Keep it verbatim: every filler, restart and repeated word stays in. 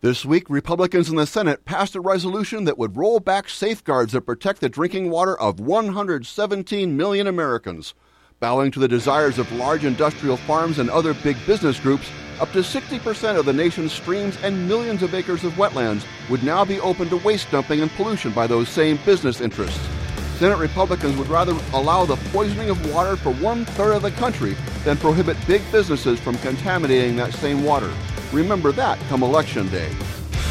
This week, Republicans in the Senate passed a resolution that would roll back safeguards that protect the drinking water of one hundred seventeen million Americans. Bowing to the desires of large industrial farms and other big business groups, up to sixty percent of the nation's streams and millions of acres of wetlands would now be open to waste dumping and pollution by those same business interests. Senate Republicans would rather allow the poisoning of water for one-third of the country than prohibit big businesses from contaminating that same water. Remember that come Election Day.